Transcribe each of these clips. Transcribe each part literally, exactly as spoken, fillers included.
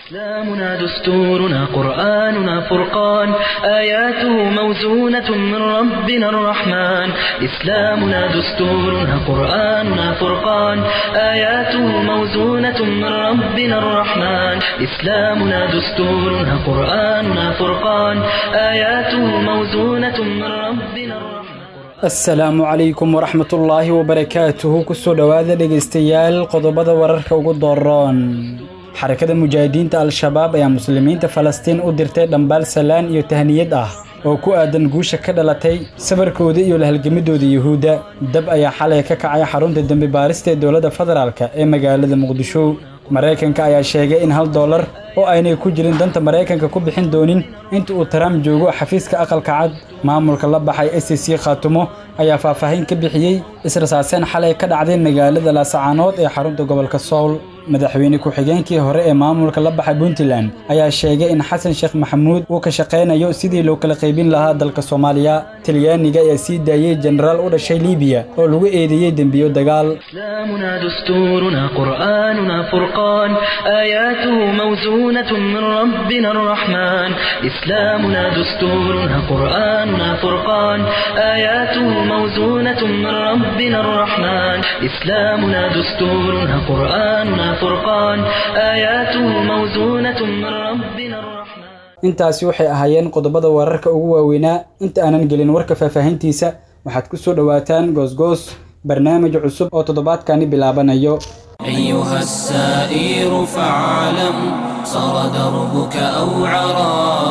إسلامنا دستورنا قرآننا فرقان آياته موزونة من ربنا الرحمن إسلامنا دستورنا قرآننا فرقان آياته موزونة من ربنا الرحمن إسلامنا دستورنا قرآننا فرقان آياته موزونة من ربنا الرحمن السلام عليكم ورحمة الله وبركاته كسو دواذا دقيستيال قضبضا ورركا وقدران حركة المجاهدين الشباب يا مسلمين فلسطين ودرتي دنبال سلان iyo tahniyad ah oo ku aadan guusha ka dhalatay sabarkooda iyo la halgamidooda Yahuuda dab ayaa xalay ka kacay xarunta dambi baarista ee dawladda federaalka ee magaalada Muqdisho Mareykanka ayaa sheegay in hal dollar oo aynay ku jirin danta Mareykanka ku bixin doonin inta uu Trump joogo xafiiska aqalka cad maamulka la baxay S C C Khaatumo ayaa faahfaahin ka bixiyay israasaaseen xalay ka dhacday magaalada Laascaanood ee xarunta gobolka Sool madaxweyne ku xigeenkii hore ee maamulka la baxay Puntland ayaa sheegay in Xasan Sheekh Maxamuud uu ka shaqeynayo sidii loo kala qaybin lahaa dalka Soomaaliya Talyaaniga ayaa sii daayay generaal u dhashay Liibiya oo lagu eedeeyay dambiyo dagaal إسلامنا دستورنا قرآننا فرقان آياته موزونة من ربنا الرحمن إسلامنا دستورنا قرآننا فرقان آياته موزونة من ربنا الرحمن إسلامنا دستورنا قرآننا فرقان آياته موزونة من ربنا الرحمن intaasi waxay ahaayeen qodobada wararka ugu waaweynaa inta aanan gelin warka faahfaahintiisa waxaad ku soo dhawaataan goosgoos barnaamij cusub oo toddobaadkani bilaabanayo أيها السائر فاعلم صار دربك أوعرا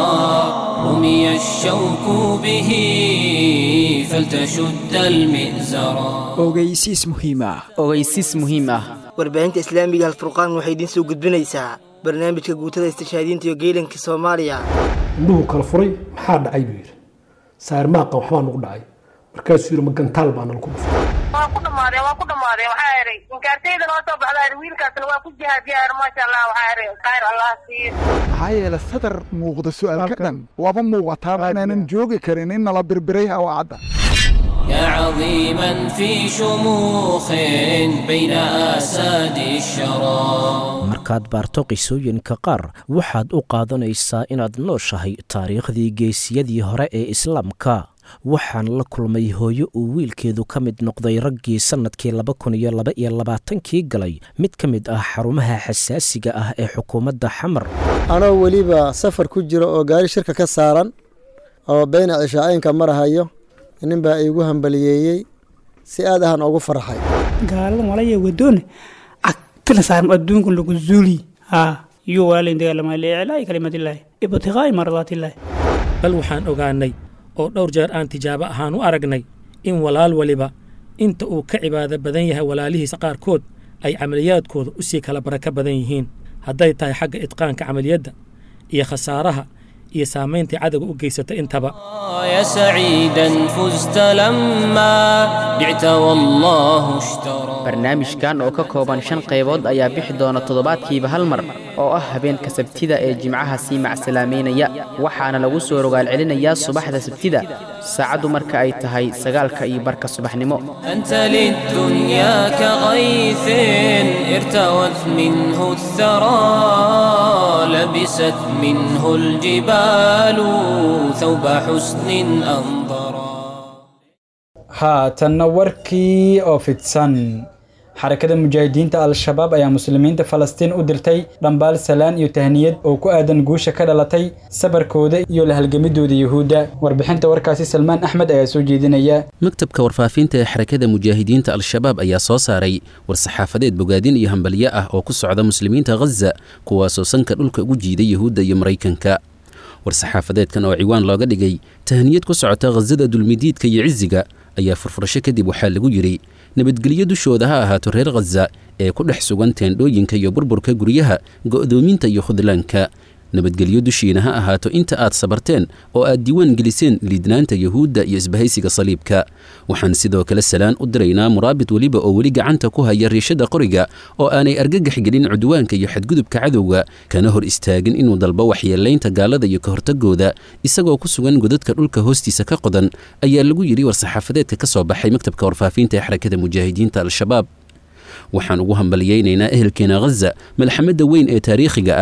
رمي الشوك به فلتشد المئزرا ogeysiis muhiim ah ogeysiis muhiim ah warbaahinta islaamiga alfurqaan waxay idin soo gudbinaysaa barnaamijka guutada istishhaadiinta iyo geelanka Soomaaliya indhuhu kala furay maxaa dhacay buu yiri saar maaqa waxba nagu dhacay markaas yiri magantaal baan ku dhufay waa ku dhamaaday waa ku dhamaaday waxa yaray inkaartayda noo soo baxday wiilkaasna waa ku jihaadiyay ma sha Allah waxa yaray khayr Allah siiyo hayla sadar muuqda su'aal ka dhan waba muuqataa inaanan joogi karin in la birbiray oo cadda يا عظيما في شموخ بين آساد الشرى markaad baarto qisooyinka qaar waxaad u qaadanaysaa inaad nooshahay taariikhdii geesiyadii hore ee islaamka waxaan la kulmay hooyo uu wiilkeedu ka mid noqday raggii sanadkii laba kun iyo laba iyo labaatan-kii galay mid ka mid ah xarumaha xasaasiga ah ee xukuumadda Xamar anoo waliba safar ku jiro oo gaari shirka ka saaran oo bayna cishaaynka marahayo nin baa igu hambaliyeeyay si aad ahaan ugu farxay gaalan walaya wadoon agtila saaran adduunka lagu zuuli ha iyo waalin dagaalama leeyahay kalimadillah ibtiqaay mardatillah bal waxaan ogaanay oo dhowr jeer aan tijaabo ahaan u aragnay in walaal waliba inta uu ka cibaado badan yahay walaalihiisa qaarkood ay camaliyaadkooda u sii kala baraka badan yihiin hadday tahay xagga itqaanka camaliyadda iyo khasaaraha iyo saamayntii cadawga u geysatay intaba يا سعيدا فزت لما بعت والله اشترى barnaamijkan oo ka kooban shan qaybood ayaa bixi doona toddobaadkiiba hal mar oo ah habeenka sabtida ee jimcaha sii macsalaameynaya waxaana lagu soo rogaal celinayaa subaxda sabtida saacadu marka ay tahay sagaalka iyo barka subaxnimo أنت للدنيا كغيث ارتوت منه الثرى لبست منه الجبال ثوب حسن أنظرا هاتنا warkii oo fidsan xarakada mujaahidiinta al-shabaab ayaa muslimiinta Falastiin u dirtay dhambaal salaan iyo tahniyad oo ku aadan guusha ka dhalatay sabarkooda iyo la halgamidooda Yahuuda warbixinta warkaasi Salmaan Axmed ayaa soo jeedinaya maktabka warfaafinta ee xarakada mujaahidiinta al-shabaab ayaa soo saaray war-saxaafadeed bogaadin iyo hambaliye ah oo ku socda muslimiinta Gaza kuwaasoo sanka dhulka ugu jiiday Yahuuda iyo Mareykanka war-saxaafadeedkan oo ciwaan looga dhigay tahniyad ku socota Gazada dulmidiidka iyo ciziga ayaa furfurasho kadib waxaa lagu yiri nabadgelyo dushooda ha ahaato reer Gaza ee ku dhex sugan teendhooyinka iyo burburka guryaha go'doominta iyo khudlaanka nabadgelyo dushiina ha ahaato inta aad sabarteen oo aad diiwaan geliseen liidnaanta Yahuuda iyo isbahaysiga saliibka waxaan sidoo kale salaan u diraynaa muraabit waliba oo weli gacanta ku haya riishada qoriga oo aanay argagax gelin cudwaanka iyo xadgudubka cadowga kana hor istaagin inuu dalbo waxyeelaynta gaalada iyo ka hortagooda isagoo ku sugan godadka dhulka hoostiisa ka qodan ayaa lagu yiri war-saxaafadeedka ka soo baxay maktabka warfaafinta ee xarakada mujaahidiinta al-shabaab waxaan ugu hambaliyeynaynaa ehelkeena Gaza malxamada weyn ee taariikhiga ah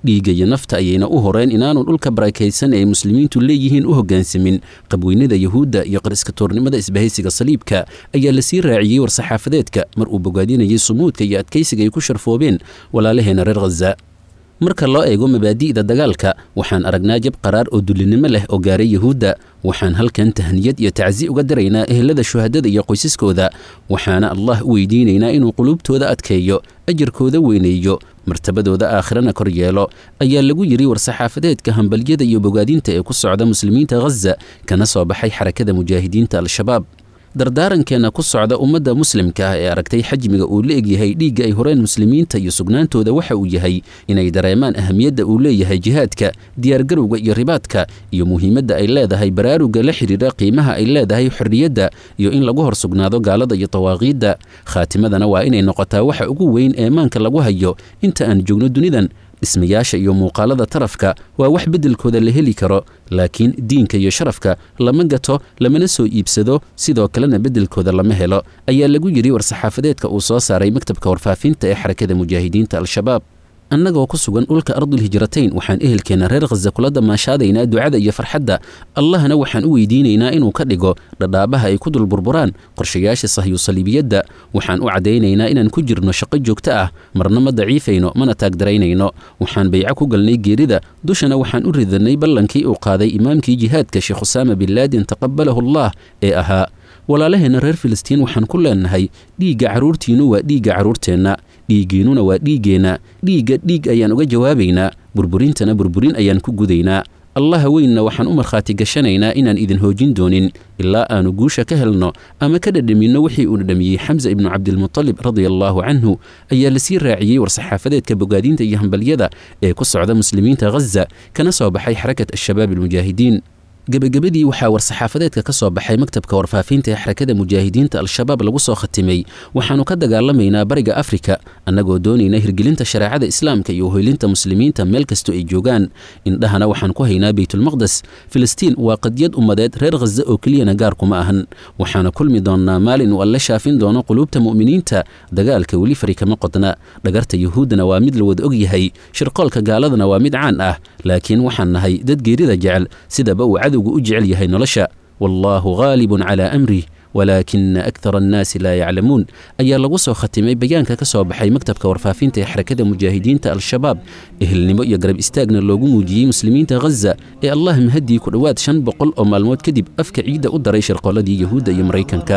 dhiigga iyo nafta ayayna u horeen inaanu dhulka barakaysan ee muslimiintu leeyihiin u hoggaansamin qabweynada yuhuudda iyo qariska toornimada isbahaysiga saliibka ayaa la sii raaciyey war-saxaafadeedka mar uu bogaadinayay sumuudka iyo adkaysiga ay ku sharfoobeen walaalaheena reer khaza marka loo eego mabaadi'da dagaalka waxaan aragnaa jab qaraar oo dullinimo leh oo gaaray yuhuudda waxaan halkan tahniyad iyo tacsi uga diraynaa ehelada shuhadada iyo qoysaskooda waxaana allah u weydiinaynaa inuu quluubtooda adkeeyo ajarkooda weyneeyo martabadooda aakhirana kor yeelo ayaa lagu yidhi war-saxaafadeedka hambalyada iyo bogaadinta ee ku socda muslimiinta khaza kana soo baxay xarakada mujaahidiinta al-shabaab dardaarankeena ku socda ummadda muslimka ah ee aragtay xajmiga uu la egyahay dhiigga ay horeen muslimiinta iyo sugnaantooda waxa uu yahay inay dareemaan ahamiyadda uu leeyahay jihaadka diyaargarowga iyo ribaadka iyo muhiimadda ay leedahay baraaruga la xidhiidha qiimaha ay leedahay xorriyadda iyo in lagu hor sugnaado gaalada iyo dawaaqiidda khaatimadana waa inay noqotaa waxa ugu weyn ee maanka lagu hayo inta aan joogno dunidan dhismayaasha iyo muuqaalada tarafka waa wax beddelkooda la heli karo laakiin diinka iyo sharafka lama gato lamana soo iibsado sidoo kalena beddelkooda lama helo ayaa lagu yidhi war-saxaafadeedka uu soo saaray maktabka warfaafinta ee xarakada mujaahidiinta al-shabaab annagoo ku sugan dhulka ardulhijratayn waxaan ehelkeenna reer khaza kula damaashaadaynaa ducada iyo farxadda allahna waxaan u weydiinaynaa inuu ka dhigo dhadhaabaha ay ku dul burburaan qorshayaasha sahyusaliibiyadda waxaan u caddaynaynaa inaan ku jirno shaqo joogto ah marna ma daciifayno mana taagdaraynayno waxaan bayco ku galnay geerida dushana waxaan u ridannay ballankii uu qaaday imaamkii jihaadka sheekh usaama bin laadin taqabbalahu allah ee ahaa walaalaheenna reer filistiin waxaan ku leenahay dhiigga carruurtiinnu waa dhiigga carruurteenna dhiiggiinnuna waa dhiiggeenna dhiigga dhiig ayaan uga jawaabaynaa burburintana burburin ayaan ku gudaynaa allaha weynna waxaan u markhaati gashanaynaa inaan idin hoojin doonin ilaa aanu guusha ka helno ama ka dhadhaminno wixii uu dhadhamiyey xamsa ibnu cabdilmutalib radia allaahu canhu ayaa lasii raaciyey war-saxaafadeedka bogaadinta iyo hambalyada ee ku socda muslimiinta khaza kana soo baxay xarakat al-shabaab almujaahidiin gebagabadii waxaa war-saxaafadeedka ka soo baxay maktabka warfaafinta ee xarakada mujaahidiinta al-shabaab lagu soo khatimay waxaannu ka dagaalamaynaa bariga afrika annagoo doonayna hirgelinta shareecada islaamka iyo hoylinta muslimiinta meel kastoo ay joogaan indhahana waxaan ku haynaa beytulmaqdes filistiin waa qadiyad ummadeed reer khaza oo keliyana gaar kuma ahan waxaana kulmi doonnaa maalin uu alle shaafin doono quluubta mu'miniinta dagaalka weli fari kama qodna dhagarta yuhuuddana waa mid la wada og yahay shirqoolka gaaladana waa mid caan ah laakiin waxaan nahay dad geerida jecel sidaba uu cadowgu u jecel yahay nolosha wallaahu haalibun calaa amrih walaakina akthara annaasi laa yaclamuun ayaa lagu soo khatimay bayaanka ka soo baxay maktabka warfaafinta ee xarakada mujaahidiinta al-shabaab ehelnimo iyo garab istaagna loogu muujiyey muslimiinta khaza ee allah mahadii ku dhowaad shan boqol oo maalmood kadib afka ciidda u daray shirqooladii yuhuudda iyo maraykanka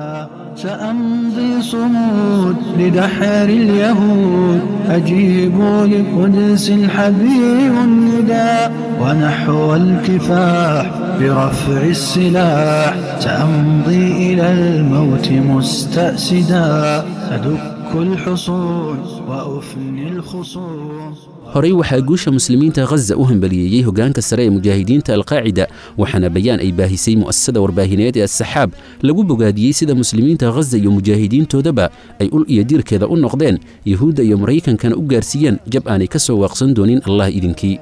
سأمضي صمود لدحر اليهود أجيبوا لقدس الحبيب النداء ونحو الكفاح برفع السلاح سأمضي إلى الموت مستأسدا أدك الحصون وأفني الخصوم horey waxaa guusha muslimiinta khaza u hambaliyeeyey hoggaanka sare ee mujaahidiinta alqaacida waxaana bayaan ay baahisay mu'asasada warbaahineed ee as-saxaab lagu bogaadiyey sida muslimiinta khaza iyo mujaahidiintoodaba ay ul iyo diirkeeda u noqdeen yuhuudda iyo maraykankana u gaarsiiyeen jab aanay ka soo waaqsan doonin allah idinkii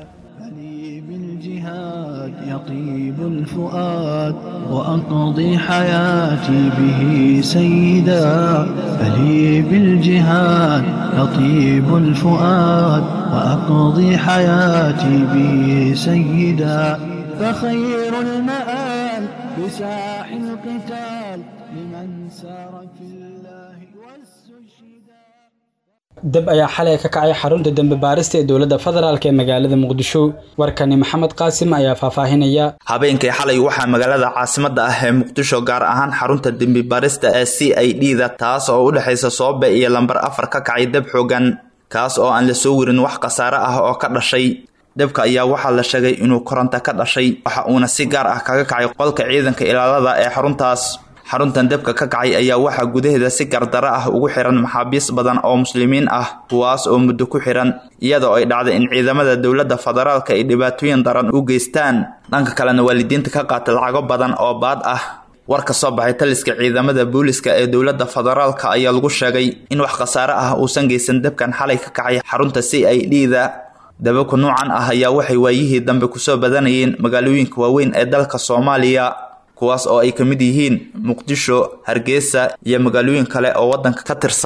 يطيب الفؤاد وأقضي حياتي به سيدا فلي بالجهاد يطيب الفؤاد وأقضي حياتي به سيدا فخير المآل بساح القتال لمن سار في الله والسجدا dab ayaa xalay ka kacay xarunta dambe baarista ee dowladda federaalk ee magaalada muqdisho warkani maxamed qaasim ayaa faahfaahinaya habeenkii xalay waxaa magaalada caasimadda ah ee muqdisho gaar ahaan xarunta dambe baarista ee C I D da taas oo u dhaxaysa Soobe iyo lambar afar ka kacay dab xoogan kaas oo aan la soo wirin wax khasaare ah oo ka dhashay dabka ayaa waxaa la sheegay inuu koronto ka dhashay waxa uuna si gaar ah kaga kacay qolka ciidanka ilaalada ee xaruntaas xaruntan dabka ka kacay ayaa waxaa gudaheeda si gardaro ah ugu xiran maxaabiis badan oo muslimiin ah kuwaas oo muddo ku xiran iyadoo ay dhacday in ciidamada dowladda federaalka ay dhibaatooyin daran u geystaan dhanka kalena waalidiinta ka qaata lacago badan oo baad ah war ka soo baxay taliska ciidamada booliska ee dowladda federaalka ayaa lagu sheegay in wax khasaare ah uusan geysan dabkan xalay ka kacay xarunta C I D da dababka noocan ah ayaa waxay waayihii dambe kusoo badanayeen magaalooyinka waaweyn ee dalka Soomaaliya kuwaas oo ay ka mid yihiin Muqdisho, Hargeysa iyo magaalooyin kale oo wadanka ka tirsan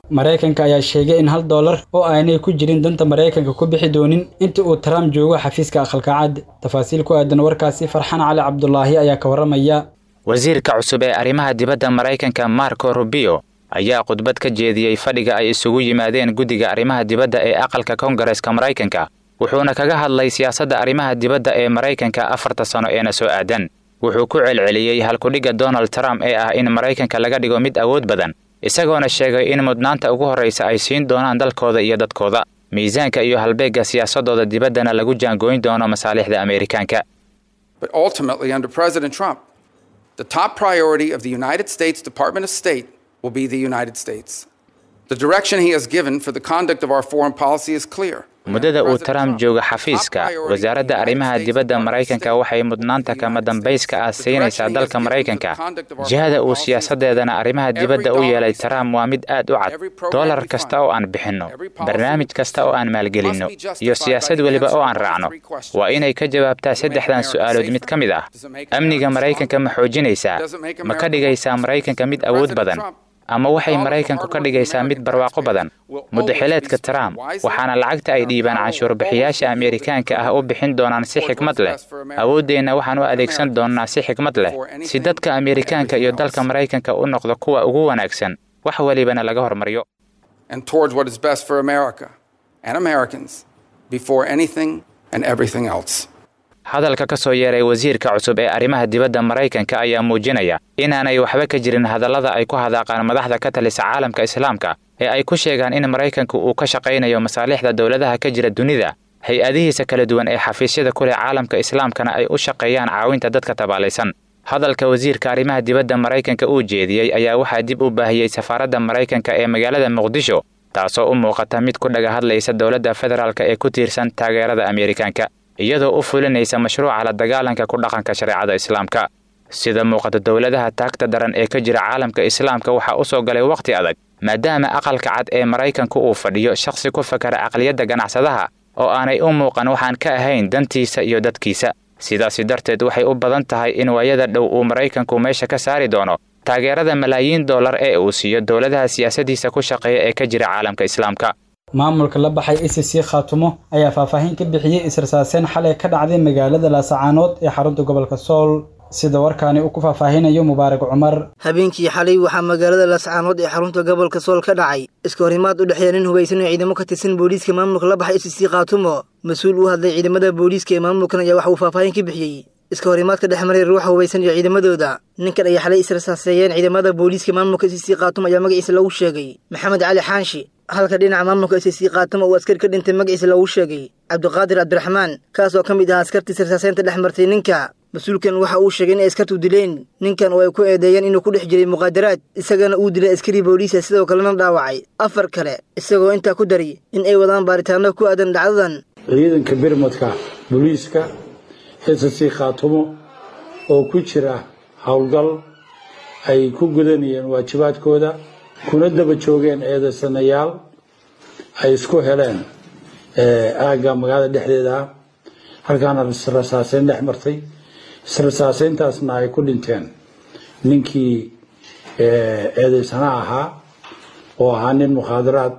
maraykanka ayaa sheegay in hal doolar oo aanay ku jirin danta maraykanka ku bixi doonin inta uu Trump joogo xafiiska aqalka cad. Tafaasiil ku aadan warkaasi Farxan Cali Cabdullaahi ayaa ka waramaya. wasiirka cusub ee arrimaha dibadda Maraykanka Marco Rubio ayaa khudbad ka jeediyay fadhiga ay isugu yimaadeen guddiga arrimaha dibadda ee aqalka Koongareeska Maraykanka, wuxuuna kaga hadlay siyaasadda arrimaha dibadda ee Maraykanka afarta sano ee na soo aadan. wuxuu ku celceliyay halkudhiga Donald Trump ee ah in Maraykanka laga dhigo mid awood badan, isagoona sheegay in mudnaanta ugu horeysa ay siin doonaan dalkooda iyo dadkooda, miisaanka iyo halbeega siyaasadooda dibaddana lagu jaangooyn doono masaalixda Ameerikaanka. But ultimately under President Trump, the top priority of the United States Department of State will be the United States. The direction he has given for the conduct of our foreign policy is clear. muddada uu Trump jooga xafiiska, wasaaradda arrimaha dibadda Maraykanka waxay mudnaanta kama dambayska ah siinaysaa dalka Maraykanka. jihada uu siyaasadeedana arrimaha dibadda u yeelay Trump waa mid aad u cad. Dollar kasta oo aan bixinno, barnaamij kasta oo aan maalgelinno, iyo siyaasad waliba oo aan raacno waa inay ka jawaabtaa saddexdan su'aalood mid ka mid ah. amniga Maraykanka ma xoojinaysaa? ma ka dhigaysaa Maraykanka mid awood badan? ama waxay Maraykanku ka dhigaysaa mid barwaaqo badan? muddo xileedka Trump waxaana lacagta ay dhiibaan canshuur bixiyaasha Ameerikaanka ah u bixin doonaan si xikmad leh. awooddeena waxaan u adeegsan doonaa si xikmad leh si dadka Ameerikaanka iyo dalka Maraykanka u noqdo kuwa ugu wanaagsan, wax walibana laga hormariyo. And towards what is best for America and Americans before anything and everything else. hadalka ka soo yeeray wasiirka cusub ee arrimaha dibadda Maraykanka ayaa muujinaya inaanay waxba ka jirin hadallada ay ku hadaaqaan madaxda ka talisa caalamka Islaamka ee ay ku sheegaan in Maraykanku uu ka shaqaynayo masaalixda dawladaha ka jira dunida, hay-adihiisa kala duwan ee xafiisyada ku leh caalamka Islaamkana ay u shaqeeyaan caawinta dadka tabaalaysan. hadalka wasiirka arrimaha dibadda Maraykanka uu jeediyay ayaa waxaa dib u baahiyay safaaradda Maraykanka ee magaalada Muqdisho, taasoo u muuqata mid ku dhaga hadlaysa dawladda federaalka ee ku tiirsan taageerada Ameerikaanka, iyadoo u fulinaysa mashruuca la dagaalanka ku dhaqanka shareecada Islaamka. sida muuqata dawladaha taagta daran ee ka jira caalamka Islaamka waxa uu soo galay waqti adag, maadaama aqalka cad ee Maraykanku uu fadhiyo shakhsi ku fakara aqliyadda ganacsadaha oo aanay u muuqan waxaan ka ahayn dantiisa iyo dadkiisa. sidaas darteed waxay u badan tahay in waayada dhow uu Maraykanku meesha ka saari doono taageerada malaayiin dollar ee uu siiyo dawladaha siyaasadiisa ku shaqeeya ee ka jira caalamka Islaamka. maamulka la baxay I C C Khaatumo ayaa faahfaahin ka bixiyay israasaaseen xalay ka dhacday magaalada Laascaanood ee xarunta gobolka Sool, sida warkaani uu ku faahfaahinayo Mubaarak Cumar. habeenkii xalay waxaa magaalada Laascaanood ee xarunta gobolka Sool ka dhacay iska horimaad u dhexeeya nin hubeysan oo ciidamo ka tirsan booliiska maamulka la baxay I C C Khaatumo. mas'uul u hadlay ciidamada booliiska ee maamulkan ayaa waxa uu faahfaahin ka bixiyay iska horimaadka dhexmaray ruuxa hubeysan iyo ciidamadooda. ninkan ayaa xalay israasaaseen ciidamada booliiska maamulka I C C Khaatumo ayaa magaciisa lagu sheegay Maxamed Cali Xaanshi, halka dhinaca maamulka I C C Khaatumo uu askari ka dhintay magaciisa lagu sheegay Cabdiqaadir Cabdiraxmaan, kaas oo ka mid ah askartii israasaaseenta dhexmartay ninka. mas'uulkan waxa uu sheegay in ay askartu dileen ninkan oo ay ku eedeeyeen inuu ku dhex jiray muqaadaraad, isagana uu dilay askari booliis ah sidoo kalena dhaawacay afar kale, isagoo intaa ku daray in ay wadaan baaritaano ku aadan dhacdadan. ciidanka birmadka booliiska I C C Khaatumo oo ku jira howlgal ay ku gudanayeen waajibaadkooda kuna daba joogeen eedaysanayaal ay isku heleen aagga magaalada dhexdeeda, halkaana israsaaseyn dhex martay. israsaaseyntaasna ay ku dhinteen ninkii eedaysana ahaa oo ahaa nin mukhaadaraad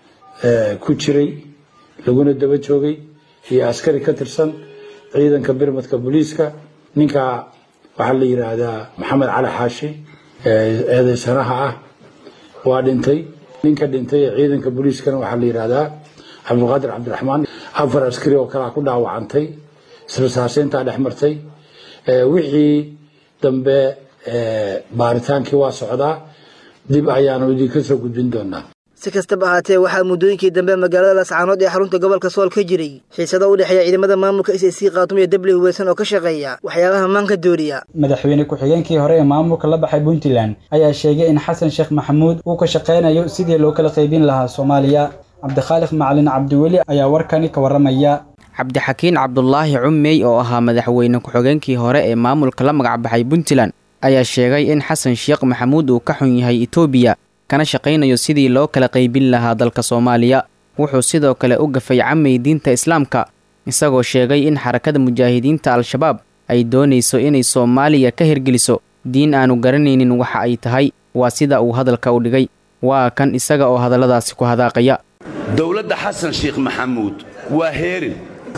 ku jiray laguna daba joogay iyo askari ka tirsan ciidanka birmadka booliiska. ninka waxaa la yidhaahdaa Maxamed Cali Xaashi, eedaysanaha ah waa dhintay. ninka dhintay ee ciidanka booliiskana waxaa la yidhaahdaa Cabdiqaadir Cabdiraxmaan. afar askari oo kale ku dhaawacantay israsaaseyntaa dhex martay. wixii dambe baaritaankii waa socdaa, dib ayaanu idinka soo gudbin doonaa. si kastaba ahaatee waxaa muddooyinkii dambe magaalada Laascaanood ee xarunta gobolka Sool ka jiray xiisado u dhexeeya ciidamada maamulka I C C Khaatumo iyo dabli hubeysan oo ka shaqeeya waxyaabaha maanka dooriya. madaxweyne ku-xigeenkii hore ee maamulka la baxay Puntland ayaa sheegay in Xasan Sheekh Maxamuud uu ka shaqeynayo sidii loo kala qaybin lahaa Soomaaliya. Cabdikhaalif Macalin Cabdiweli ayaa warkani ka waramaya. cabdixakiin cabdulaahi Cummey oo ahaa madaxweyne ku-xigeenkii hore ee maamulka la magac baxay Puntland ayaa sheegay in Xasan Sheekh Maxamuud uu ka xun yahay Itoobiya kana shaqeynayo sidii loo kala qaybin lahaa dalka Soomaaliya. wuxuu sidoo kale u gafay camay diinta Islaamka, isagoo sheegay in xarakada mujaahidiinta Al-Shabaab ay doonayso inay Soomaaliya ka hirgeliso diin aanu garanaynin waxa ay tahay. waa sida uu hadalka u dhigay. waa kan isaga oo hadalladaasi ku hadaaqaya. dowladda xasan sheekh maxamuud waa heerin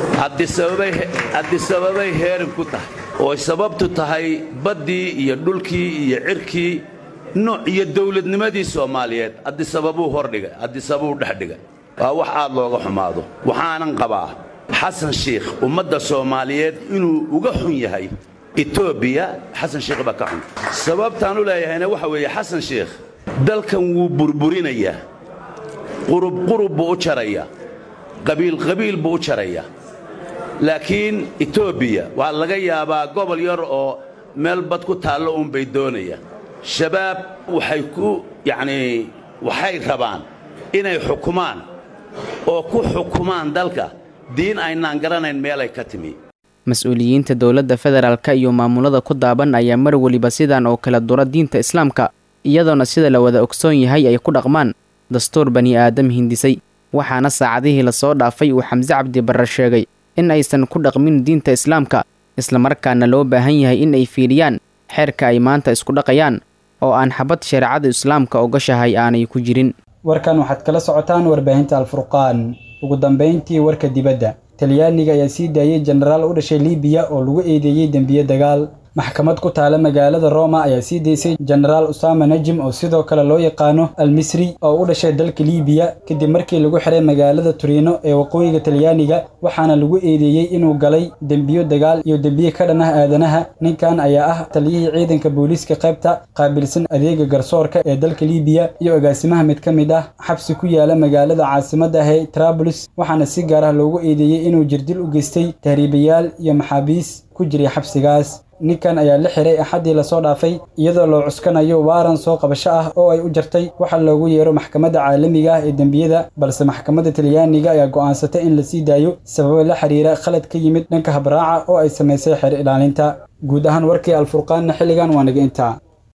haddii heerin ku tahay oo sababtu tahay baddii iyo dhulkii iyo cirkii nooc iyo dowladnimadii Soomaaliyeed haddii sababuu hordhigay haddii sababuu dhexdhigay waa wax aad looga xumaado. waxaanan qabaa xasan sheekh ummadda Soomaaliyeed inuu uga xun yahay Ethiopia. xasan sheekh baa ka xun sababtaan u leeyahayna waxa weeye xasan sheekh dalkan wuu burburinayaa, qurub qurub buu u jaraya, qabiil qabiil buu u jaraya. laakiin Ethiopia waa laga yaabaa gobol yar oo meel bad ku taalo uun bay doonayaan. shabaab waxay ku yacni waxay rabaan inay xukumaan oo ku xukumaan dalka diin aynaan garanayn meel ay ka timi. mas-uuliyiinta dowladda federaalka iyo maamulada ku daaban ayaa mar waliba sidan oo kala dura diinta islaamka, iyadoona sida la wada ogsoon yahay ay ku dhaqmaan dastuur bani aadam hindisay. waxaana saacadihii la soo dhaafay uu Xamse Cabdi Barre sheegay in aysan ku dhaqmin diinta islaamka, isla markaana loo baahan yahay in ay fiiriyaan xeerka ay maanta isku dhaqayaan oo aan xabad shareecada islaamka ogashahay aanay ku jirin. warkan waxaad kala socotaan warbaahinta Al-Furqaan. ugu dambeyntii warka dibadda, Talyaaniga ayaa sii daayay jenaraal u dhashay Liibiya oo lagu eedeeyay dambiye dagaal. maxkamad ku taala magaalada Roma ayaa sii deysay jenaraal Usama Najim oo sidoo kale loo yaqaano Al-Misri oo u dhashay dalka Liibiya kadib markii lagu xiray magaalada Torino ee waqooyiga Talyaaniga, waxaana lagu eedeeyay inuu galay dambiyo dagaal iyo dambiye ka dhan ah aadanaha. ninkan ayaa ah taliyihii ciidanka booliiska qaybta qaabilsan adeega garsoorka ee dalka Liibiya iyo agaasimaha mid ka mid ah xabsi ku yaala magaalada caasimadda ah ee Trablus, waxaana si gaar ah loogu eedeeyay inuu jirdil u geystay tahriibayaal iyo maxaabiis ku jiray xabsigaas. ninkan ayaa la xiray axadii la soo dhaafay iyadoo loo cuskanayo waaran soo qabasho ah oo ay u jartay waxa loogu yeero maxkamadda caalamiga ah ee dambiyada, balse maxkamadda Talyaaniga ayaa go'aansatay in la sii daayo sababo la xiriira khalad ka yimid dhanka habraaca oo ay sameysay xeer ilaalinta. guud ahaan warkii Al-Furqaan xilligan waa naga intaa.